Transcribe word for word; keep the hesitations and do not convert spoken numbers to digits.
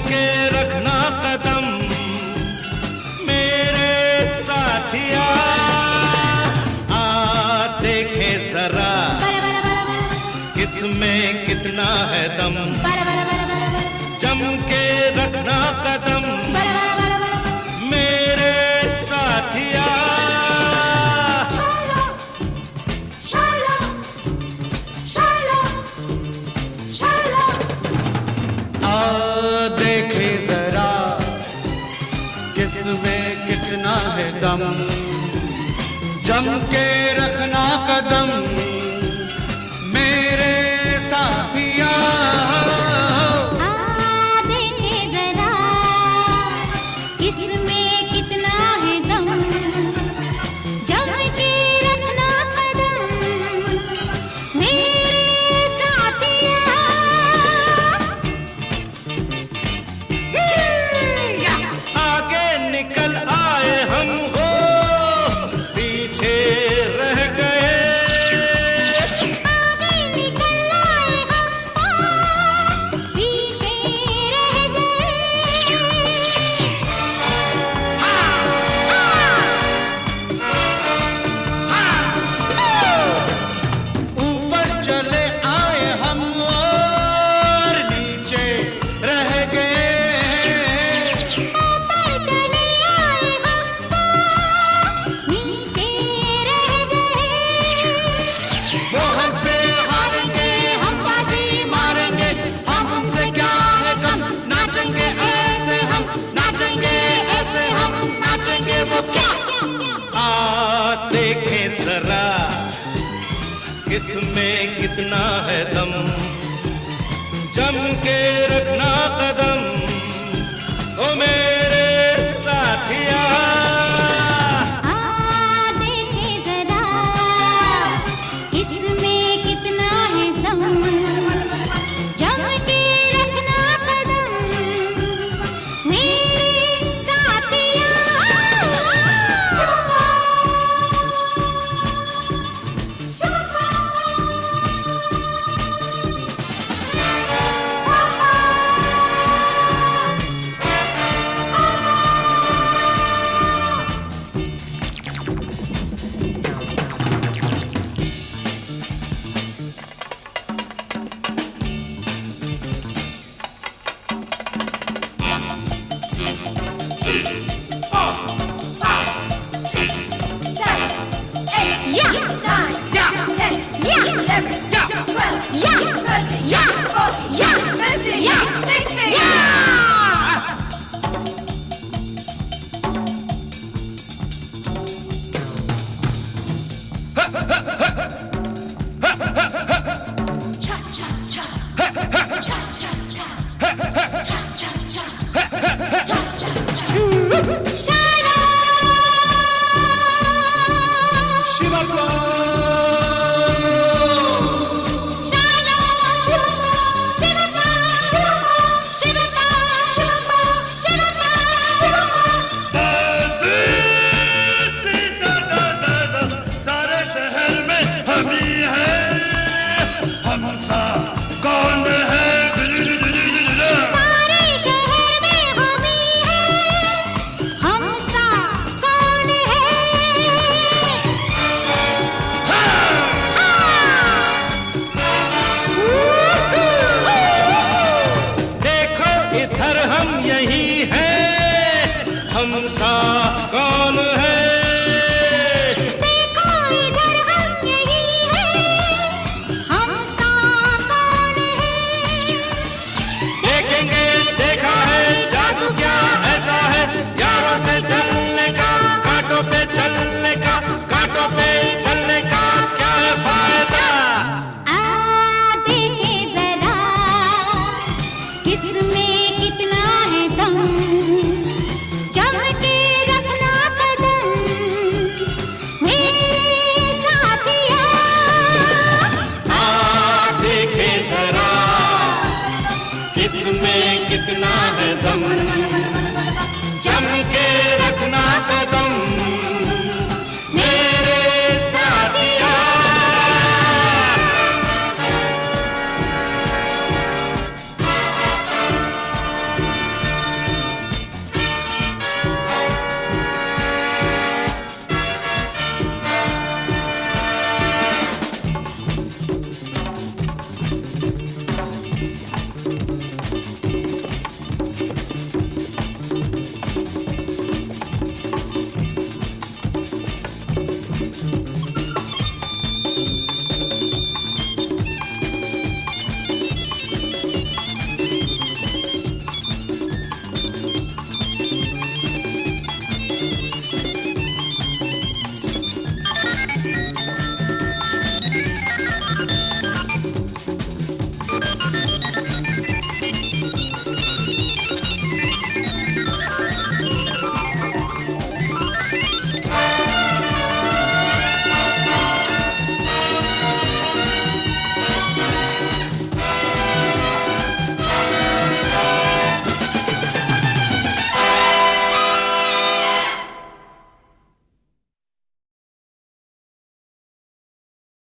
के रखना कदम मेरे साथिया, आ देखे जरा किसमें कितना है दम, जम के रखना कदम मेरे साथिया। आ देखे जरा किसमें कितना है दम, जम के रखना कदम मेरे साथिया। आ देखे जरा किसमें कितना है दम, जम के रखना कदम मेरे साथिया। आगे निकल आए हम हो पीछे रह गए, आगे निकल आए हम हो पीछे रह गए। ऊपर चले आए हम और नीचे रह गए, ऊपर चले आए हम नीचे रह गए। वो हमसे हारेंगे हम बाजी मारेंगे, हम हमसे क्या है कम, नाचेंगे ऐसे हम, नाचेंगे ऐसे हम, नाचेंगे वो क्या। आ देखे जरा किसमें कितना है दम, जम के रखना कदम ओ मेरे साथिया। आ देखे जरा किसमें कितना है दम, जम के रखना कदम मेरे साथिया। हम यही हैं, हम सा